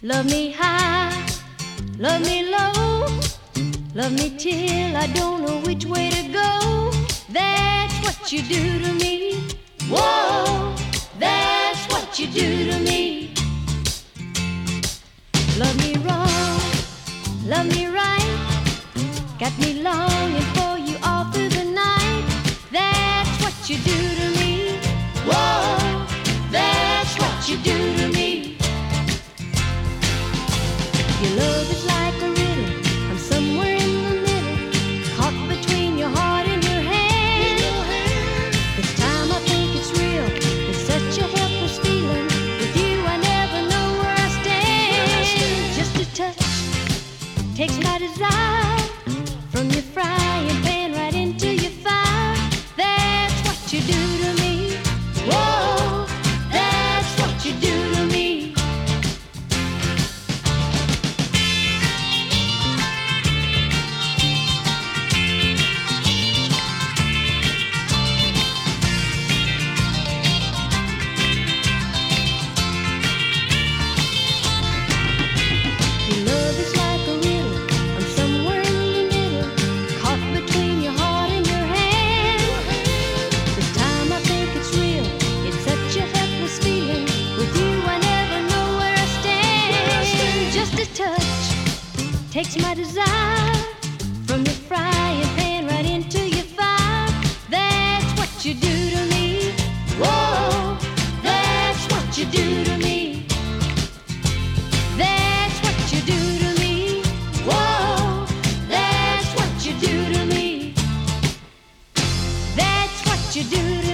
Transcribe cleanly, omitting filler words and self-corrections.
Love me high, love me low, love me till I don't know which way to go. That's what you do to me. Whoa, that's what you do to me. Love me wrong, love me right, got me longing for you all through the night. That's what you do to me. Whoa, that's what you do to me. Your love is like a riddle, I'm somewhere in the middle, caught between your heart and your hand. This time I think it's real, it's such a helpless feeling. With you I never know where I stand. Just a touch takes my desire from your frying pan right into your fire. That's what you do to me. Whoa, that's what you do to me. Your love is like a riddle, I'm somewhere in the middle, caught between your heart and your hand. This time I think it's real, it's such a helpless feeling. With you I never know where I stand. Just a touch takes my desire from your frying pan right into your fire. That's what you do to me. Whoa, that's what you do to me. That's what you do to me. Whoa, that's what you do to me. That's what you do to me.